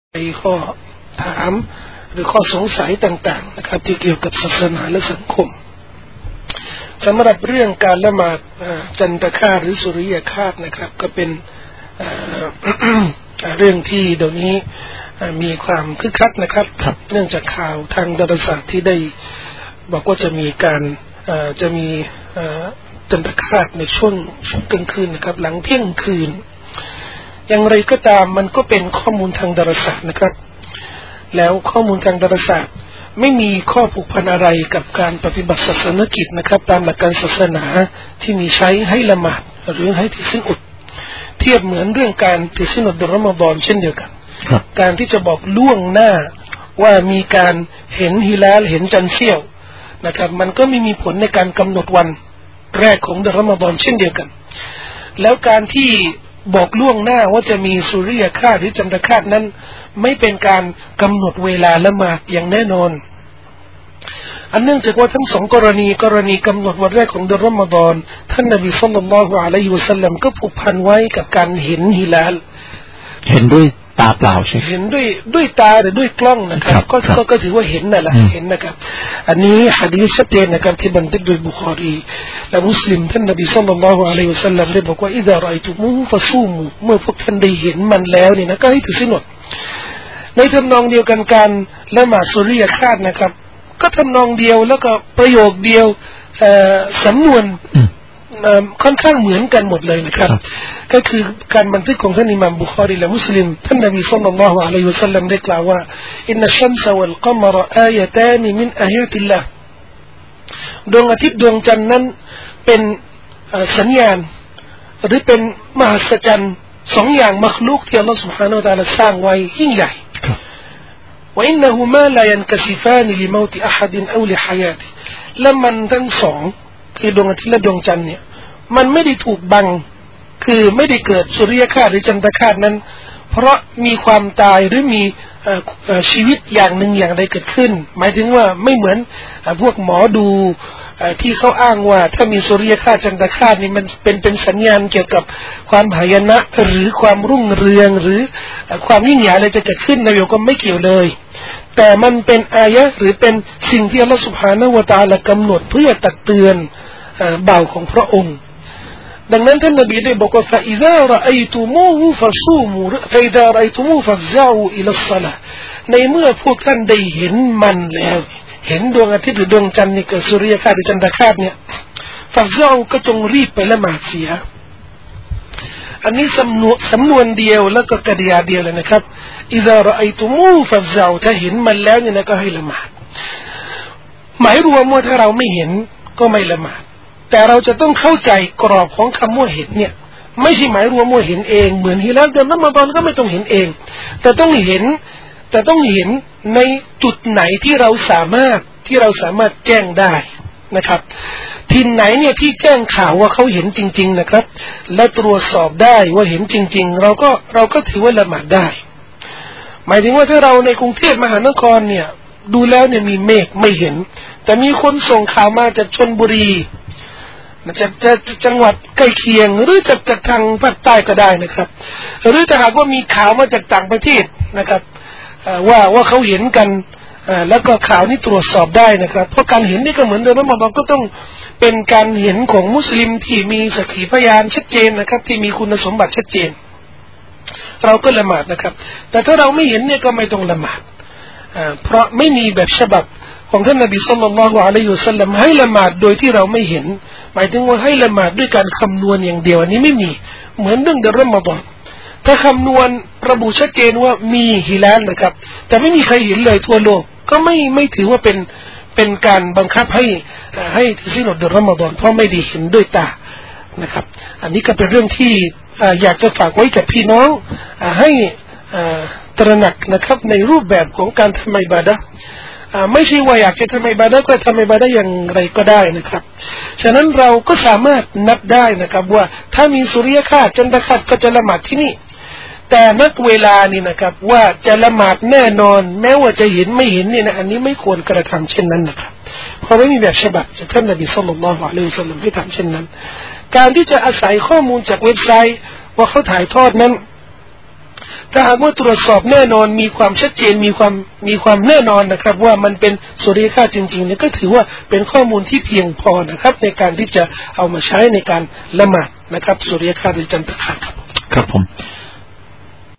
ข้อถามหรือข้อสงสัยต่างๆนะครับที่เกี่ยวกับศาสนาและสังคมสำหรับเรื่องการละหมาดจันทคาตหรือสุริยคาตนะครับก็เป็นเรื่องที่เดี๋ยวนี้มีความคึกคักนะครับเนื่องจากข่าวทางดาราศาสตร์ที่ได้บอกว่าจะมีการจะมีจันทคาตในช่วงกลางคืนนะครับหลังเที่ยงคืนอย่างไรก็ตามมันก็เป็นข้อมูลทางดาราศาสตร์นะครับแล้วข้อมูลทางดาราศาสตร์ไม่มีข้อผูกพันอะไรกับการปฏิบัติศาสนกิจนะครับตามหลักการศาสนาที่มีใช้ให้ละหมาดหรือให้ถือศีลอดเทียบเหมือนเรื่องการถือศีลอดในรอมฎอนเช่นเดียวกันการที่จะบอกล่วงหน้าว่ามีการเห็นฮิลาลเห็นจันทร์เสี้ยวนะครับมันก็ไม่มีผลในการกำหนดวันแรกของเดือนรอมฎอนเช่นเดียวกันแล้วการที่บอกล่วงหน้าว่าจะมีสุริยคราสหรือจันทคราสนั้นไม่เป็นการกำหนดเวลาละหมาดอย่างแน่นอนอันเนื่องจากว่าทั้งสองกรณีกำหนดวันแรกของเดือนรอมฎอนท่านนบีศ็อลลัลลอฮุอะลัยฮิวะซัลลัมก็ผูกพันไว้กับการเห็นฮิลาลเห็นด้วยตาเปล่าใช่เห็นด้วยตาหรือด้วยกล้องนะครับก็ถือว่าเห็นนั่นแหละเห็นนะครับอันนี้หะดีษชัดเจนนะครับที่บันทึกโดยบุคอรีและมุสลิมท่านนบีศ็อลลัลลอฮุอะลัยฮิวะซัลลัมได้บอกว่าอิซารออัยตุมูฟะซูมูเมื่อพวกท่านได้เห็นมันแล้วเนี่ยนะก็ให้ถือศีลอดในทำนองเดียวกันการละหมาดสุริยคราสนะครับก็ทำนองเดียวแล้วก็ประโยคเดียวสำนวนค่อนข้างเหมือนกันหมดเลยนะครับก็คือการบันทึกของท่านอิหม่ามบุคอรีและมุสลิมท่านนบีศ็อลลัลลอฮุอะลัยฮิวะซัลลัมได้กล่าวว่าอินนัชชัมซะวัลกัมรอายะตานมินอายาติลลาห์ดวงอาทิตย์ดวงจันทร์นั้นเป็นสัญญาณหรือเป็นมหัศจรรย์สองอย่างมัคลุกที่อัลเลาะห์ سبحانه และ تعالى สร้างไว้ยิ่งใหญ่وإنهما لا ينكسفان لموت أحد أو لحياته และมันทั้งสองคือดวงอาทิตย์และดวงจันทร์เนี่ยมันไม่ได้ถูกบังคือไม่ได้เกิดสุริยคราสหรือจันทคราสนั้นเพราะมีความตายหรือมีชีวิตอย่างหนึ่งอย่างใดเกิดขึ้นหมายถึงว่าไม่เหมือนพวกหมอดูที่เขาอ้างว่าถ้ามีสุริยคราสจันทคราสนี่มันเป็นสัญญาณเกี่ยวกับความหายนะหรือความรุ่งเรืองหรือความยิ่งใหญ่อะไรจะเกิดขึ้นนบีก็ไม่เกี่ยวเลยแต่มันเป็นอายะหรือเป็นสิ่งที่อัลเลาะห์ سبحانه และ تعالى กำหนดเพื่อตักเตือนบ่าวของพระองค์ดังนั้นท่านนบีได้บอกว่า فإذا رأيتموه فصوموا فإذا رأيتموه فافزعوا إلى الصلاة ในเมื่อพวกท่านได้เห็นมันแล้วเห็นดวงอาทิตย์หรือดวงจันทร์นี่เกิดสุริยคราสหรือจันทคราสเนี่ยفافزعوا ก็จงรีบไปละหมาดเสียอันนี้สำนวนเดียวแล้วก็กริยาเดียวเลยนะครับ إذا رأيتموه فافزعوا ถ้าเห็นมันแล้วเนี่ยนะก็ให้ละหมาดหมายรวมว่าถ้าเราไม่เห็นก็ไม่ละหมาดแต่เราจะต้องเข้าใจกรอบของคำว่าเห็นเนี่ยไม่ใช่หมายรวมว่าเห็นเองเหมือนฮิลาลเดือนรอมฎอนก็ไม่ต้องเห็นเองแต่ต้องเห็นในจุดไหนที่เราสามารถแจ้งได้นะครับทิศไหนเนี่ยที่แจ้งข่าวว่าเขาเห็นจริงๆนะครับและตรวจสอบได้ว่าเห็นจริงๆเราก็ถือว่าละหมาดได้หมายถึงว่าถ้าเราในกรุงเทพมหานครเนี่ยดูแล้วเนี่ยมีเมฆไม่เห็นแต่มีคนส่งข่าวมาจากชลบุรีจะจังหวัดใกล้เคียงหรือจากทางภาคใต้ก็ได้นะครับหรือถ้าหากว่ามีข่าวมาจากต่างประเทศนะครับว่าเขาเห็นกันแล้วก็ข่าวนี้ตรวจสอบได้นะครับเพราะการเห็นนี่ก็เหมือนเดิมว่ามันก็ต้องเป็นการเห็นของมุสลิมที่มีสักขีพยานชัดเจนนะครับที่มีคุณสมบัติชัดเจนเราก็ละหมาดนะครับแต่ถ้าเราไม่เห็นเนี่ยก็ไม่ต้องละหมาดเพราะไม่มีแบบฉบับของท่านนบีศ็อลลัลลอฮุอะลัยฮิวะซัลลัมให้ละหมาดโดยที่เราไม่เห็นหมายถึงว่าให้ละหมาดด้วยการคำนวณอย่างเดียวอันนี้ไม่มีเหมือนเรื่องเดือนรอมฎอนถ้าคำนวณระบุชัดเจนว่ามีฮิลาลนะครับแต่ไม่มีใครเห็นเลยทั่วโลกก็ไม่ถือว่าเป็นการบังคับให้ถือศีลอดเดือนรอมฎอนเพราะไม่ได้เห็นด้วยตานะครับอันนี้ก็เป็นเรื่องที่อยากจะฝากไว้กับพี่น้องให้ตระหนักนะครับในรูปแบบของการทำอิบาดะห์ไม่ใช่ว่าอยากจะทำอิบาดะห์ก็ทำอิบาดะห์อย่างไรก็ได้นะครับฉะนั้นเราก็สามารถนับได้นะครับว่าถ้ามีสุริยคราสจันทคราสก็จะละหมาดที่นี่แต่นักเวลานี่นะครับว่าจะละหมาดแน่นอนแม้ว่าจะเห็นไม่เห็นเนี่ยนะอันนี้ไม่ควรกระทำเช่นนั้นนะครับเพราะไม่มีแบบฉบับจากท่านนบีศ็อลลัลลอฮุอะลัยฮิวะซัลลัมให้ทำเช่นนั้นการที่จะอาศัยข้อมูลจากเว็บไซต์ว่าเขาถ่ายทอดนั้นถ้าหากว่าตรวจสอบแน่นอนมีความชัดเจนมีความแน่นอนนะครับว่ามันเป็นสุริยคราสจริงๆเนี่ยก็ถือว่าเป็นข้อมูลที่เพียงพอนะครับในการที่จะเอามาใช้ในการละหมาดนะครับสุริยคราสหรือจันทคราสครับครับผม